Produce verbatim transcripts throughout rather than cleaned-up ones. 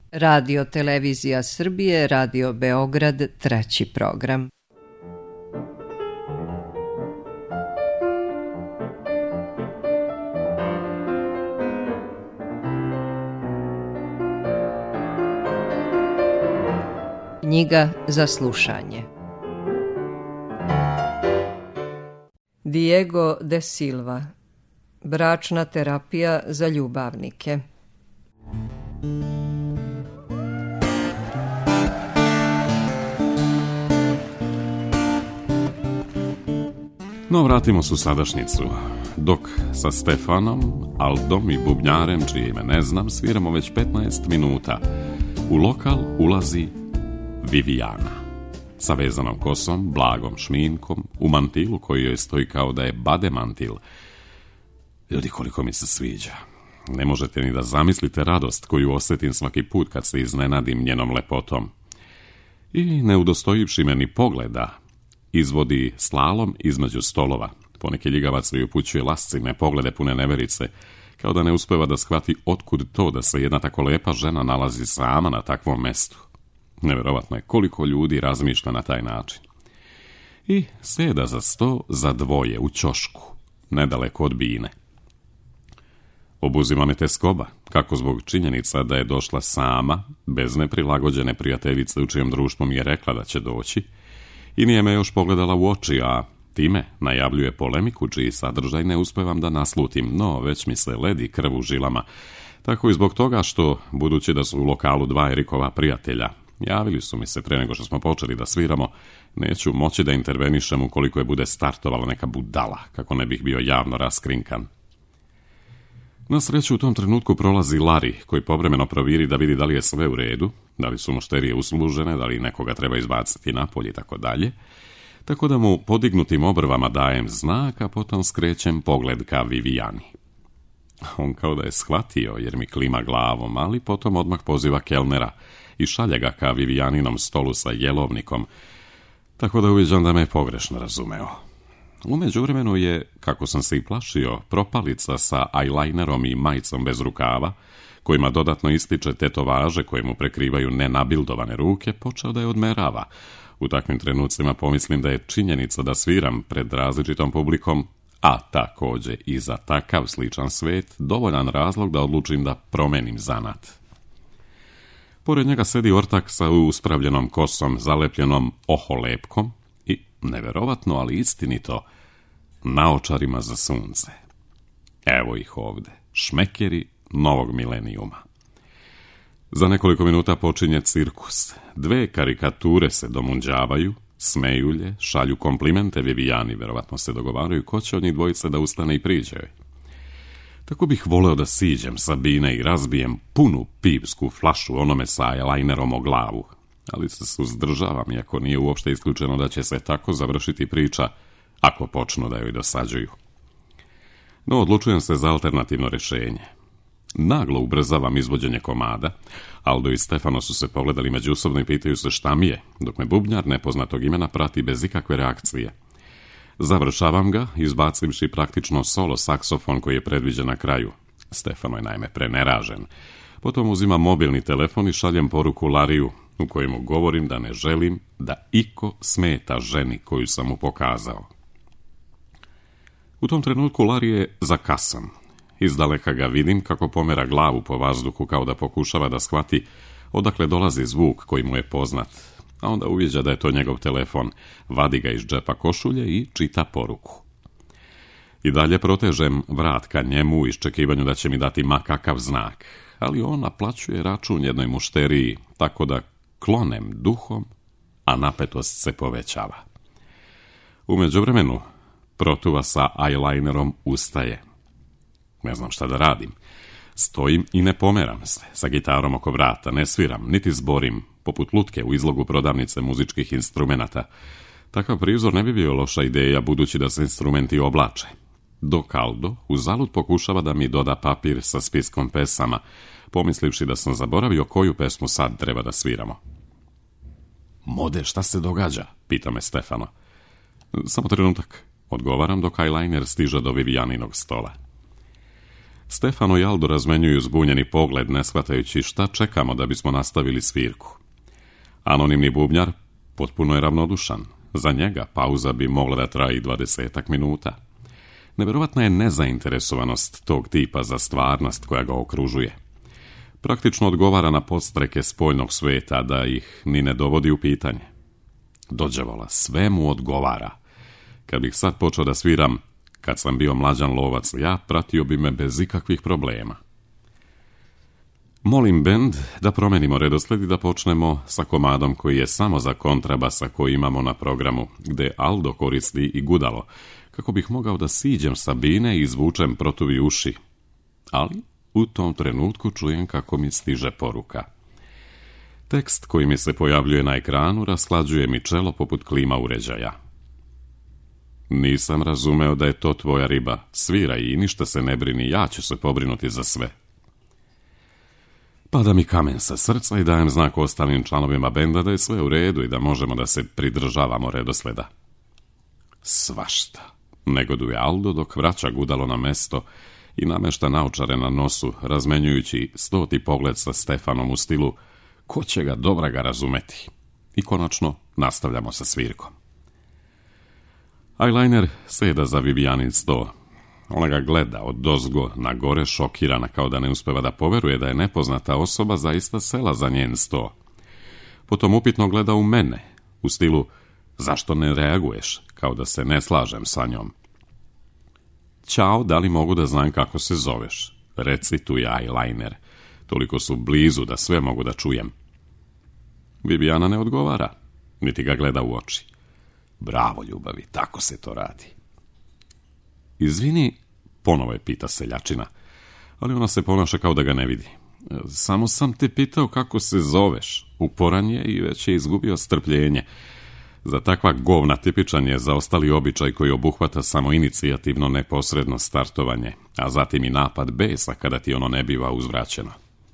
Radio Televizija Srbije, Radio Beograd, treći program. Knjiga za slušanje. Diego de Silva. Bračna terapija za ljubavnike. No, vratimo se u sadašnjicu. Dok sa Stefanom, Aldom i bubnjarem, čije ime ne znam, sviramo već petnaest minuta, u lokal ulazi Vivijana. Sa vezanom kosom, blagom šminkom, u mantilu koji joj stoji kao da je bademantil. Ljudi, koliko mi se sviđa. Ne možete ni da zamislite radost koju osjetim svaki put kad se iznenadim njenom lepotom. I ne udostojivši me ni pogleda, izvodi slalom između stolova. Poneki ljigavac joj upućuje lascivne poglede pune neverice, kao da ne uspeva da shvati otkud to da se jedna tako lepa žena nalazi sama na takvom mestu. Neverovatno je koliko ljudi razmišlja na taj način. I sjeda za sto za dvoje u ćošku, nedaleko od bine. Obuzima me teskoba, kako zbog činjenica da je došla sama, bez neprilagođene prijateljice u čijem društvu mi je rekla da će doći, i nije me još pogledala u oči, a time najavljuje polemiku čiji sadržaj ne uspevam da naslutim, no već mi se ledi krv u žilama, tako i zbog toga što, budući da su u lokalu dva Erikova prijatelja, javili su mi se pre nego što smo počeli da sviramo, neću moći da intervenišem ukoliko je bude startovala neka budala, kako ne bih bio javno raskrinkan. Na sreću u tom trenutku prolazi Larry, koji povremeno proviri da vidi da li je sve u redu, da li su mušterije uslužene, da li nekoga treba izbaciti napolje i tako dalje, tako da mu podignutim obrvama dajem znak, a potom skrećem pogled ka Vivijani. On kao da je shvatio, jer mi klima glavom, ali potom odmah poziva kelnera i šalje ga ka Vivijaninom stolu sa jelovnikom, tako da uviđam da me je pogrešno razumeo. U međuvremenu je, kako sam se i plašio, propalica sa eyelinerom i majicom bez rukava, kojima dodatno ističe tetovaže koje mu prekrivaju nenabildovane ruke, počeo da je odmerava. U takvim trenucima pomislim da je činjenica da sviram pred različitom publikom, a takođe i za takav sličan svet, dovoljan razlog da odlučim da promenim zanat. Pored njega sedi ortak sa uspravljenom kosom, zalepljenom oholepkom i, neverovatno, ali istinito, naočarima za sunce. Evo ih ovde, šmekeri novog milenijuma. Za nekoliko minuta počinje cirkus. Dve karikature se domunđavaju, smejulje, šalju komplimente Vivijani, verovatno se dogovaraju ko će od njih dvojice da ustane i priđe. Tako bih voleo da siđem sa bine i razbijem punu pivsku flašu onome sa eyelinerom o glavu, ali se suzdržavam, iako nije uopšte isključeno da će se tako završiti priča ako počnu da joj dosađuju. No, odlučujem se za alternativno rješenje. Naglo ubrzavam izvođenje komada. Aldo i Stefano su se pogledali međusobno i pitaju se šta mi je, dok me bubnjar nepoznatog imena prati bez ikakve reakcije. Završavam ga, izbacivši praktično solo saksofon koji je predviđen na kraju. Stefano je naime preneražen. Potom uzimam mobilni telefon i šaljem poruku Lariju, u kojemu govorim da ne želim da iko smeta ženi koju sam mu pokazao. U tom trenutku Larry je zakasan. Izdaleka ga vidim kako pomera glavu po vazduhu kao da pokušava da shvati odakle dolazi zvuk koji mu je poznat, a onda uviđa da je to njegov telefon, vadi ga iz džepa košulje i čita poruku. I dalje protežem vrat ka njemu u iščekivanju da će mi dati ma kakav znak, ali on naplaćuje račun jednoj mušteriji, tako da klonem duhom, a napetost se povećava. U međuvremenu, protuva sa eyelinerom ustaje. Ne znam šta da radim. Stojim i ne pomeram se, sa gitarom oko vrata, ne sviram, niti zborim, poput lutke u izlogu prodavnice muzičkih instrumenata. Takav prizor ne bi bio loša ideja, budući da se instrumenti oblače. Dok Aldo uzalud pokušava da mi doda papir sa spiskom pesama, pomislivši da sam zaboravio koju pesmu sad treba da sviramo. Mode, šta se događa? Pita me Stefano. Samo trenutak, odgovaram dok eyeliner stiže do Vivijaninog stola. Stefano i Aldo razmenjuju zbunjeni pogled, ne shvatajući šta čekamo da bismo nastavili svirku. Anonimni bubnjar potpuno je ravnodušan. Za njega pauza bi mogla da traji dvadesetak minuta. Neverovatna je nezainteresovanost tog tipa za stvarnost koja ga okružuje. Praktično odgovara na podstreke spoljnog sveta, da ih ni ne dovodi u pitanje. Dođavola, sve mu odgovara. Kad bih sad počeo da sviram Kad sam bio mlađan lovac, ja pratio bi me bez ikakvih problema. Molim bend da promenimo redosled i da počnemo sa komadom koji je samo za kontrabasa koji imamo na programu, gde Aldo koristi i gudalo, kako bih mogao da siđem sa bine i izvučem protuvi uši. Ali u tom trenutku čujem kako mi stiže poruka. Tekst koji mi se pojavljuje na ekranu rasklađuje mi čelo poput klima uređaja. Nisam razumeo da je to tvoja riba. Sviraj i ništa se ne brini, ja ću se pobrinuti za sve. Pada mi kamen sa srca i dajem znak ostalim članovima benda da je sve u redu i da možemo da se pridržavamo redosleda. Svašta, negoduje Aldo dok vraća gudalo na mesto i namešta naočare na nosu, razmenjujući stoti pogled sa Stefanom u stilu ko će ga dobra ga razumeti. I konačno nastavljamo sa svirkom. Eyeliner seda za Vivijanin sto. Ona ga gleda od dozgo na gore, šokirana, kao da ne uspeva da poveruje da je nepoznata osoba zaista sela za njen sto. Potom upitno gleda u mene, u stilu zašto ne reaguješ, kao da se ne slažem sa njom. Ćao, da li mogu da znam kako se zoveš? Reci tu je Eyeliner. Toliko su blizu da sve mogu da čujem. Vivijana ne odgovara, niti ga gleda u oči. Bravo, ljubavi, tako se to radi. Izvini, ponovo je pita seljačina, ali ona se ponaša kao da ga ne vidi. Samo sam te pitao kako se zoveš. Uporan je i već je izgubio strpljenje. Za takva govna tipičan je zaostali običaj koji obuhvata samo inicijativno neposredno startovanje, a zatim i napad besa kada ti ono ne biva uzvraćeno.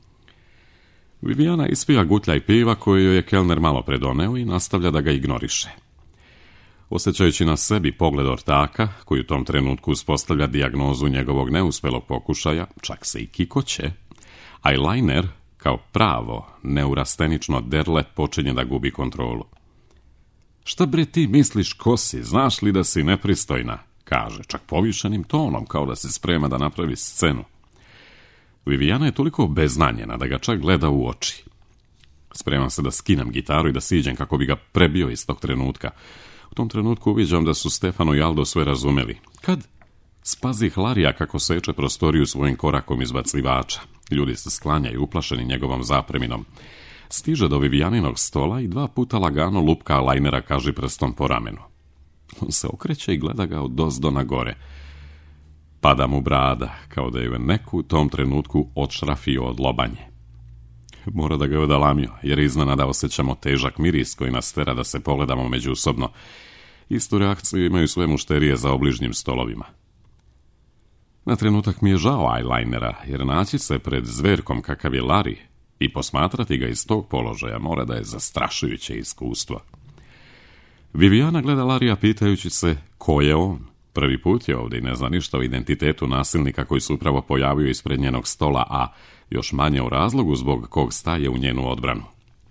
Vivijana ispija gutljaj piva koju joj je kelner malo predoneo i nastavlja da ga ignoriše. Osjećajući na sebi pogled ortaka, koji u tom trenutku uspostavlja dijagnozu njegovog neuspelog pokušaja, čak se i kikoće, Eyeliner, kao pravo, neurastenično derle, počinje da gubi kontrolu. Šta bre ti misliš ko si, znaš li da si nepristojna, kaže, čak povišenim tonom, kao da se sprema da napravi scenu. Vivijana je toliko beznanjena da ga čak gleda u oči. Spremam se da skinem gitaru i da siđem kako bi ga prebio iz tog trenutka. U tom trenutku uviđam da su Stefano i Aldo sve razumeli. Kad spazi Larija kako seče prostoriju svojim korakom izbacivača. Ljudi se sklanjaju uplašeni njegovom zapreminom. Stiže do Vivijaninog stola i dva puta lagano lupka Eyelinera kaži prstom po ramenu. On se okreće i gleda ga od dozdo na gore. Pada mu brada, kao da je neku u tom trenutku odšrafio od lobanje. Mora da ga je odalamio, jer iznenada osjećamo težak miris koji nas tera da se pogledamo međusobno. Istu reakciju imaju sve mušterije za obližnjim stolovima. Na trenutak mi je žao Eyelinera, jer naći se pred zverkom kakav je Larry i posmatrati ga iz tog položaja mora da je zastrašujuće iskustvo. Vivijana gleda Larija pitajući se ko je on. Prvi put je ovdje i ne zna ništa o identitetu nasilnika koji se upravo pojavio ispred njenog stola, a još manje o razlogu zbog kog staje u njenu odbranu.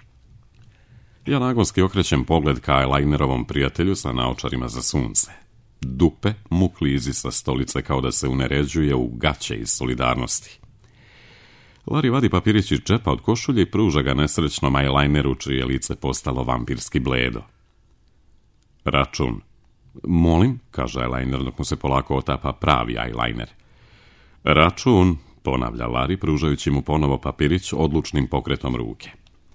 Ja nagonski okrećem pogled ka Eyelinerovom prijatelju sa naočarima za sunce. Dupe mu klizi sa stolice kao da se uneređuje u gaće iz solidarnosti. Larry vadi papirić iz džepa od košulje i pruža ga nesrećnom Eyelineru, čije lice postalo vampirski bledo. Račun. Molim, kaže Eyeliner dok mu se polako otapa pravi Eyeliner. Račun, ponavlja Larry, pružajući mu ponovo papirić odlučnim pokretom ruke.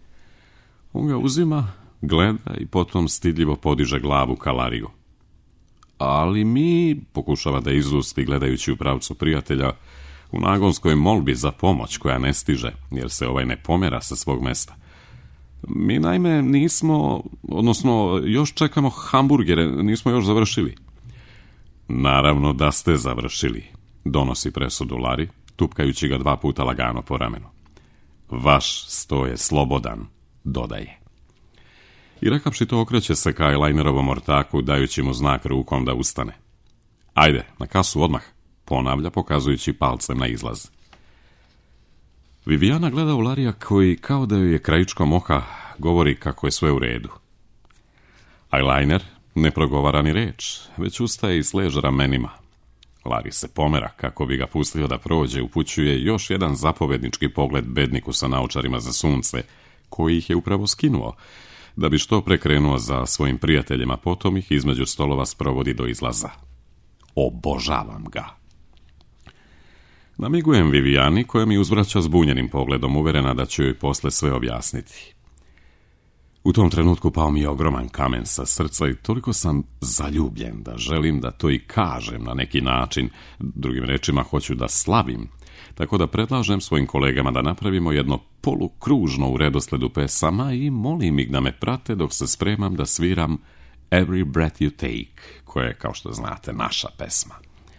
On ga uzima, gleda i potom stidljivo podiže glavu ka Lariju. Ali mi, pokušava da izusti gledajući u pravcu prijatelja, u nagonskoj molbi za pomoć koja ne stiže, jer se ovaj ne pomera sa svog mesta. Mi naime nismo, odnosno još čekamo hamburgere, nismo još završili. Naravno da ste završili, donosi presudu Larry, tupkajući ga dva puta lagano po ramenu. Vaš sto je slobodan, dodaje. I rekavši to okreće se ka Eyelinerovom ortaku, dajući mu znak rukom da ustane. Ajde, na kasu odmah, ponavlja pokazujući palcem na izlaz. Viviana gleda u Larija koji, kao da joj je krajičkom oka, govori kako je sve u redu. Eyeliner ne progovara ni reč, već ustaje i sleže ramenima. Larry se pomera kako bi ga pustio da prođe, upućuje još jedan zapovednički pogled bedniku sa naočarima za sunce, koji ih je upravo skinuo, da bi što prekrenuo za svojim prijateljima, potom ih između stolova sprovodi do izlaza. Obožavam ga. Namigujem Vivijani, koja mi uzvraća zbunjenim pogledom, uverena da ću joj posle sve objasniti. U tom trenutku pao mi je ogroman kamen sa srca i toliko sam zaljubljen da želim da to i kažem na neki način, drugim rečima hoću da slavim, tako da predlažem svojim kolegama da napravimo jedno polukružno u redosledu pesama i molim ih da me prate dok se spremam da sviram Every Breath You Take, koja je, kao što znate, naša pesma.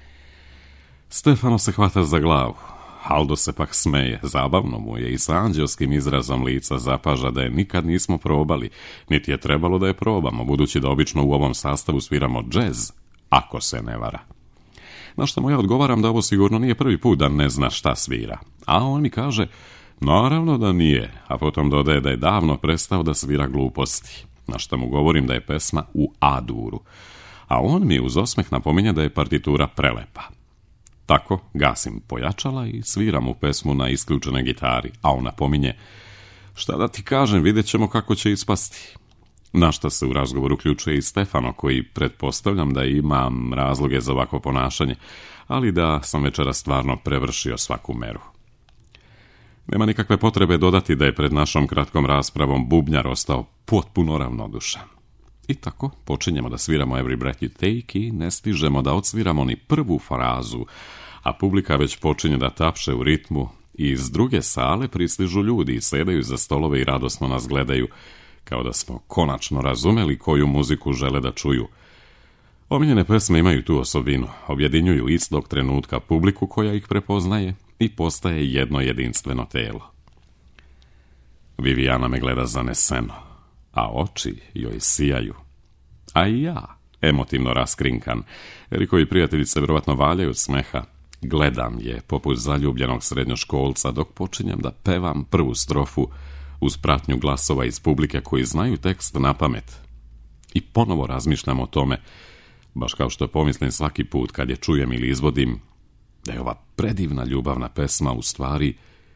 Stefano se hvata za glavu. Aldo se pak smeje, zabavno mu je i sa anđelskim izrazom lica zapaža da je nikad nismo probali, niti je trebalo da je probamo, budući da obično u ovom sastavu sviramo džez, ako se ne vara. Na što mu ja odgovaram da ovo sigurno nije prvi put da ne zna šta svira, a on mi kaže, naravno da nije, a potom dodaje da je davno prestao da svira gluposti, na što mu govorim da je pesma u A-duru, a on mi uz osmeh napominje da je partitura prelepa. Tako gasim pojačala i sviram u pesmu na isključene gitari, a on napominje, šta da ti kažem, vidjet ćemo kako će ispasti. Na šta se u razgovoru uključuje i Stefano, koji pretpostavljam da imam razloge za ovako ponašanje, ali da sam večera stvarno prevršio svaku meru. Nema nikakve potrebe dodati da je pred našom kratkom raspravom bubnjar ostao potpuno ravnodušan. I tako počinjemo da sviramo Every Breath You Take i ne stižemo da odsviramo ni prvu frazu, a publika već počinje da tapše u ritmu i iz druge sale pristižu ljudi i sedaju za stolove i radosno nas gledaju, kao da smo konačno razumeli koju muziku žele da čuju. Omiljene pesme imaju tu osobinu, objedinjuju istog trenutka publiku koja ih prepoznaje i postaje jedno jedinstveno telo. Vivijana me gleda zaneseno, a oči joj sijaju. A i ja, emotivno raskrinkan, Erikovi prijatelji se vjerovatno valjaju od smeha, gledam je poput zaljubljenog srednjoškolca dok počinjem da pevam prvu strofu uz pratnju glasova iz publike koji znaju tekst na pamet. I ponovo razmišljam o tome, baš kao što pomislim svaki put kad je čujem ili izvodim, da je ova predivna ljubavna pesma u stvari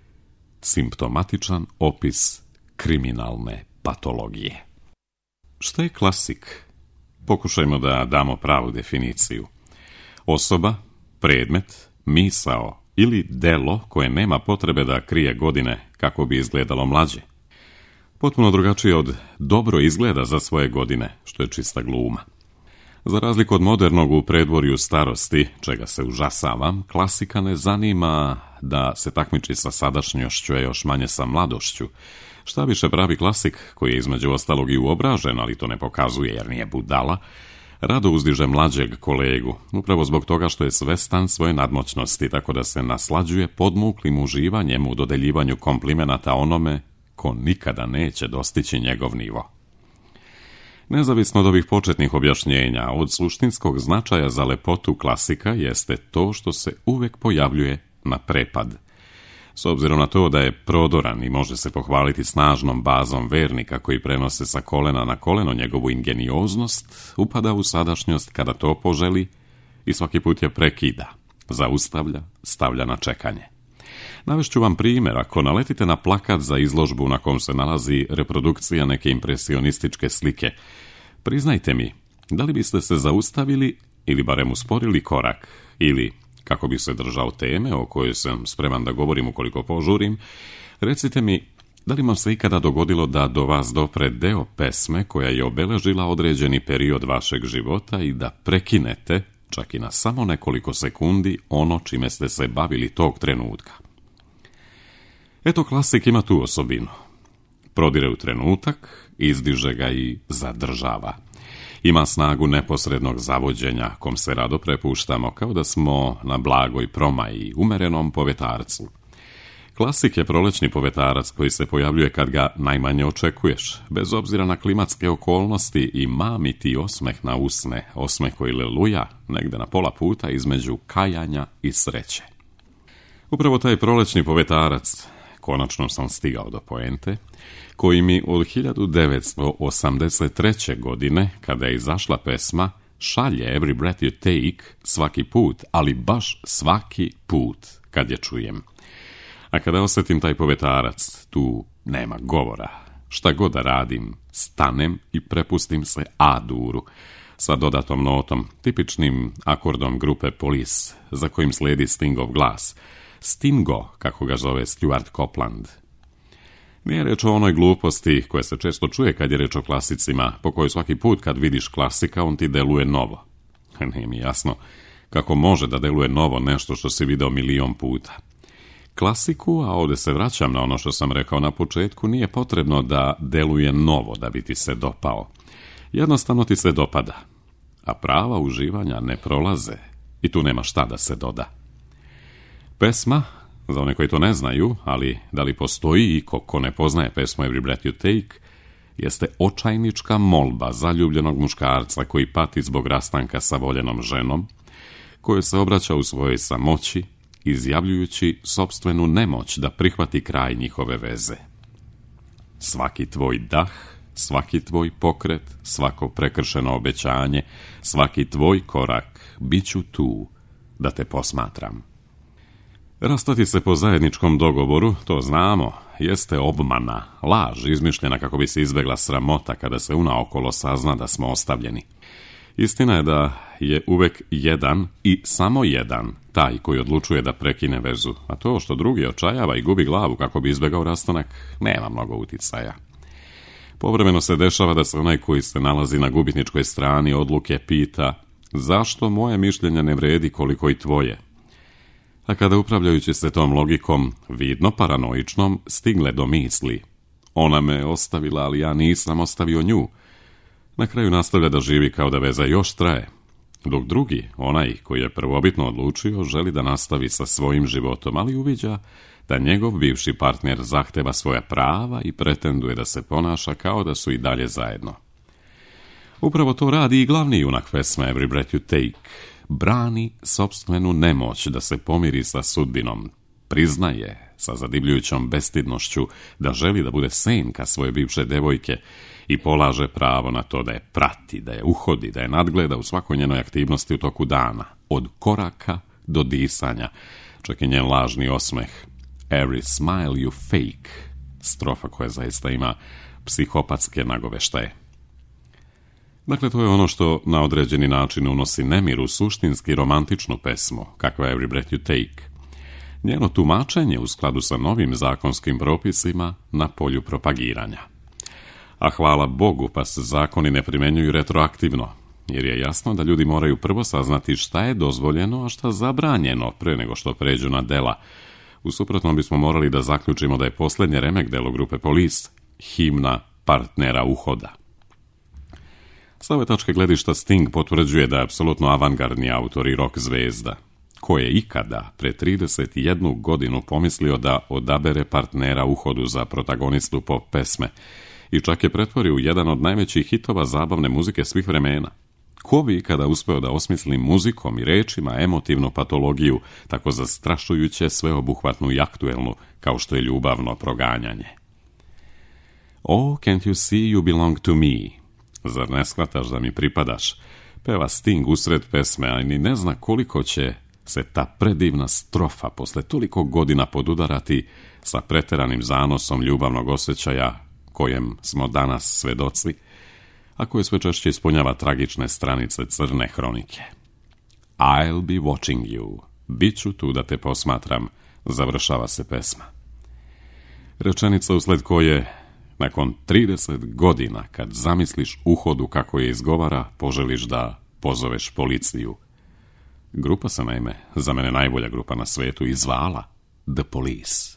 simptomatičan opis kriminalne patologije. Šta je klasik? Pokušajmo da damo pravu definiciju. Osoba, predmet, misao ili delo koje nema potrebe da krije godine kako bi izgledalo mlađe. Potpuno drugačije od dobro izgleda za svoje godine, što je čista gluma. Za razliku od modernog u predvorju starosti, čega se užasavam, klasika ne zanima da se takmiči sa sadašnjošću, a još manje sa mladošću. Šta više, pravi klasik, koji je između ostalog i uobražen, ali to ne pokazuje jer nije budala, rado uzdiže mlađeg kolegu, upravo zbog toga što je svestan svoje nadmoćnosti, tako da se naslađuje podmuklim uživanjem u dodeljivanju komplimenata onome ko nikada neće dostići njegov nivo. Nezavisno od ovih početnih objašnjenja, od suštinskog značaja za lepotu klasika jeste to što se uvek pojavljuje na prepad. S obzirom na to da je prodoran i može se pohvaliti snažnom bazom vernika koji prenose sa kolena na koleno njegovu ingenioznost, upada u sadašnjost kada to poželi i svaki put je prekida, zaustavlja, stavlja na čekanje. Navešću vam primjer, ako naletite na plakat za izložbu na kom se nalazi reprodukcija neke impresionističke slike, priznajte mi, da li biste se zaustavili ili barem usporili korak, ili, kako bi se držao teme o kojoj sam spreman da govorim ukoliko požurim, recite mi, da li vam se ikada dogodilo da do vas dopre deo pesme koja je obeležila određeni period vašeg života i da prekinete, čak i na samo nekoliko sekundi, ono čime ste se bavili tog trenutka? Eto, klasik ima tu osobinu. Prodire u trenutak, izdiže ga i zadržava. Ima snagu neposrednog zavođenja, kom se rado prepuštamo, kao da smo na blagoj promaji, umerenom povetarcu. Klasik je prolećni povetarac koji se pojavljuje kad ga najmanje očekuješ, bez obzira na klimatske okolnosti i mami ti osmeh na usne, osmeh koji leluja negde na pola puta između kajanja i sreće. Upravo taj prolećni povetarac, konačno sam stigao do poente, koji mi od hiljadu devetsto osamdeset treće. godine, kada je izašla pesma, šalje Every Breath You Take svaki put, ali baš svaki put kad je čujem. A kada osjetim taj povetarac, tu nema govora. Šta god da radim, stanem i prepustim se A-duru sa dodatom notom, tipičnim akordom grupe Police, za kojim slijedi Stingov glas. Stingo, kako ga zove Stuart Copeland. Nije reč o onoj gluposti koja se često čuje kad je reč o klasicima, po kojoj svaki put kad vidiš klasika, on ti deluje novo. Nije mi jasno kako može da deluje novo nešto što si video milion puta. Klasiku, a ovdje se vraćam na ono što sam rekao na početku, nije potrebno da deluje novo da bi ti se dopao. Jednostavno ti se dopada, a prava uživanja ne prolaze i tu nema šta da se doda. Pesma, za one koji to ne znaju, ali da li postoji i ko, ko ne poznaje pesmu Every Breath You Take, jeste očajnička molba zaljubljenog muškarca koji pati zbog rastanka sa voljenom ženom, kojoj se obraća u svojoj samoći, izjavljujući sopstvenu nemoć da prihvati kraj njihove veze. Svaki tvoj dah, svaki tvoj pokret, svako prekršeno obećanje, svaki tvoj korak, bit ću tu da te posmatram. Rastati se po zajedničkom dogovoru, to znamo, jeste obmana, laž izmišljena kako bi se izbjegla sramota kada se unaokolo sazna da smo ostavljeni. Istina je da je uvek jedan i samo jedan taj koji odlučuje da prekine vezu, a to što drugi očajava i gubi glavu kako bi izbjegao rastanak, nema mnogo uticaja. Povremeno se dešava da se onaj koji se nalazi na gubitničkoj strani odluke pita zašto moje mišljenje ne vredi koliko i tvoje. A kada upravljajući se tom logikom, vidno paranoičnom, stigle do misli ona me ostavila, ali ja nisam ostavio nju, na kraju nastavlja da živi kao da veza još traje, dok drugi, onaj koji je prvobitno odlučio, želi da nastavi sa svojim životom, ali uviđa da njegov bivši partner zahteva svoja prava i pretenduje da se ponaša kao da su i dalje zajedno. Upravo to radi i glavni junak pesme Every Breath You Take. Brani sopstvenu nemoć da se pomiri sa sudbinom, priznaje sa zadivljujućom bestidnošću da želi da bude senka svoje bivše devojke i polaže pravo na to da je prati, da je uhodi, da je nadgleda u svakoj njenoj aktivnosti u toku dana, od koraka do disanja, čak i njen lažni osmeh. Every smile you fake, strofa koja zaista ima psihopatske nagoveštaje. Dakle, to je ono što na određeni način unosi nemir u suštinski romantičnu pesmu, kakva je Every Breath You Take. Njeno tumačenje u skladu sa novim zakonskim propisima na polju propagiranja. A hvala Bogu, pa se zakoni ne primjenjuju retroaktivno, jer je jasno da ljudi moraju prvo saznati šta je dozvoljeno, a šta zabranjeno pre nego što pređu na dela. U suprotnom bismo morali da zaključimo da je posljednje remek delo grupe Police himna partnera uhoda. S ove tačke gledišta Sting potvrđuje da je apsolutno avangardni autor i rock zvezda, ko je ikada pre trideset jednu godinu pomislio da odabere partnera uhodu za protagonistu pop pesme i čak je pretvorio u jedan od najvećih hitova zabavne muzike svih vremena. Ko bi ikada uspeo da osmisli muzikom i rečima emotivnu patologiju tako zastrašujuće, sveobuhvatnu i aktuelnu kao što je ljubavno proganjanje? Oh, can't you see you belong to me? Zar ne shvataš da mi pripadaš? Peva Sting usred pesme, a ni ne zna koliko će se ta predivna strofa posle toliko godina podudarati sa preteranim zanosom ljubavnog osjećaja kojem smo danas svedoci, a koje sve češće ispunjava tragične stranice crne hronike. I'll be watching you. Biću tu da te posmatram, završava se pesma. Rečenica usled koje nakon trideset godina, kad zamisliš uhodu kako je izgovara, poželiš da pozoveš policiju. Grupa se naime, za mene najbolja grupa na svetu, i zvala The Police.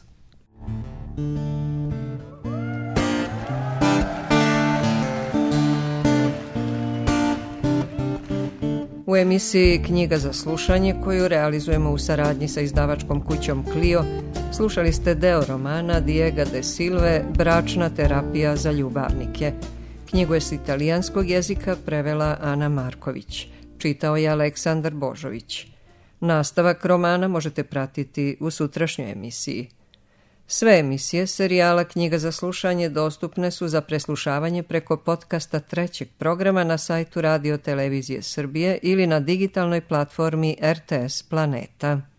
U emisiji Knjiga za slušanje, koju realizujemo u saradnji sa izdavačkom kućom Clio, Slušali ste deo romana Diega de Silve Bračna terapija za ljubavnike. Knjigu je s italijanskog jezika prevela Ana Marković. Čitao je Aleksandar Božović. Nastavak romana možete pratiti u sutrašnjoj emisiji. Sve emisije serijala Knjiga za slušanje dostupne su za preslušavanje preko podcasta trećeg programa na sajtu Radio Televizije Srbije ili na digitalnoj platformi R T S Planeta.